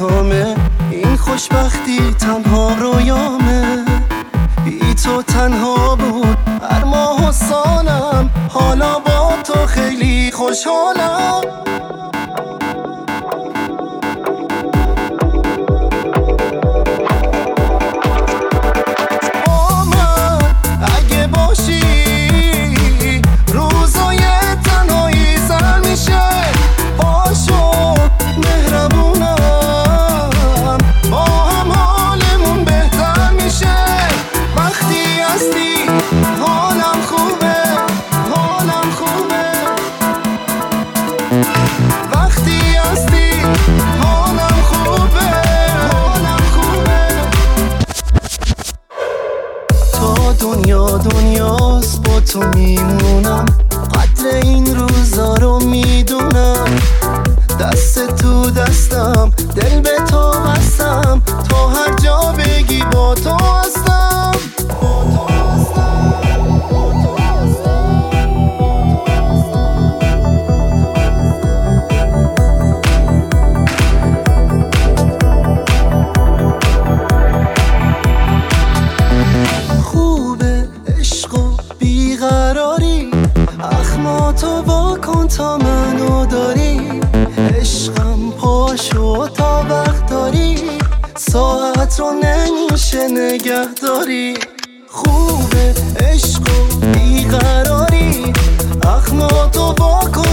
تنهامه، این خوشبختی تنها رویامه. بی تو تنها بود هر ماه و سالم، حالا با تو خیلی خوشحالم. وقتی هستی حالم خوبه، حالم خوبه. تا دنیاست با تو میمونم، قدر این روزا رو میدونم. دست تو دستم، دل به تو بستم، تا هر جا بگی با تو هستم، با تو هستم، با تو هستم. خوبه عشق و بیقراری، اخماتو واکن تا منو داری. عشقم پاشو تا وقت داری، ساعت رو نمیشه نگه داری. خوبه عشق و بیقراری، اخماتو واکن